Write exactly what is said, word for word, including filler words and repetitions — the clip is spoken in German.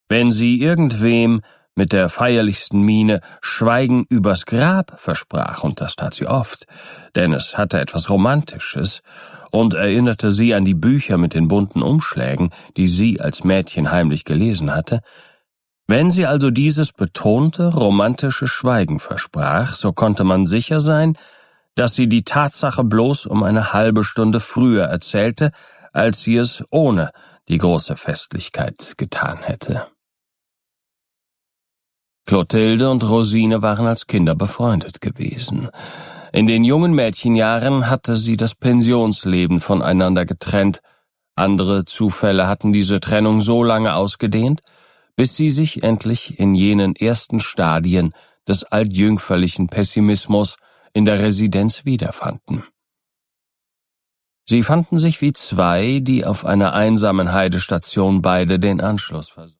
Wenn sie irgendwem mit der feierlichsten Miene Schweigen übers Grab versprach, und das tat sie oft, denn es hatte etwas Romantisches und erinnerte sie an die Bücher mit den bunten Umschlägen, die sie als Mädchen heimlich gelesen hatte. Wenn sie also dieses betonte, romantische Schweigen versprach, so konnte man sicher sein, dass sie die Tatsache bloß um eine halbe Stunde früher erzählte, als sie es ohne die große Festlichkeit getan hätte. Clotilde und Rosine waren als Kinder befreundet gewesen. In den jungen Mädchenjahren hatte sie das Pensionsleben voneinander getrennt. Andere Zufälle hatten diese Trennung so lange ausgedehnt, bis sie sich endlich in jenen ersten Stadien des altjüngferlichen Pessimismus in der Residenz wiederfanden. Sie fanden sich wie zwei, die auf einer einsamen Heidestation beide den Anschluss versuchten.